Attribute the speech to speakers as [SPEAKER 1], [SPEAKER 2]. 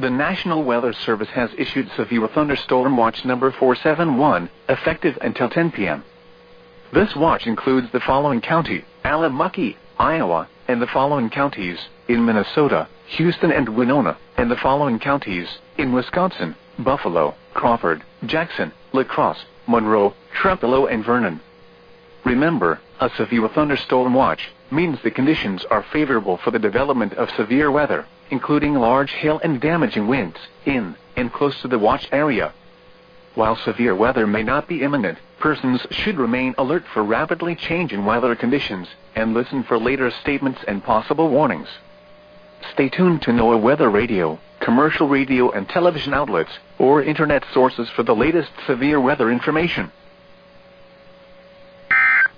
[SPEAKER 1] The National Weather Service has issued severe thunderstorm watch number 471, effective until 10 p.m. This watch includes the following county: Allamucky, Iowa, and the following counties, in Minnesota, Houston and Winona, and the following counties, in Wisconsin, Buffalo, Crawford, Jackson, La Crosse, Monroe, Trempealeau and Vernon. Remember, a severe thunderstorm watch means the conditions are favorable for the development of severe weather, including large hail and damaging winds, in and close to the watch area. While severe weather may not be imminent, persons should remain alert for rapidly changing weather conditions, and listen for later statements and possible warnings. Stay tuned to NOAA Weather Radio, commercial radio and television outlets, or internet sources for the latest severe weather information.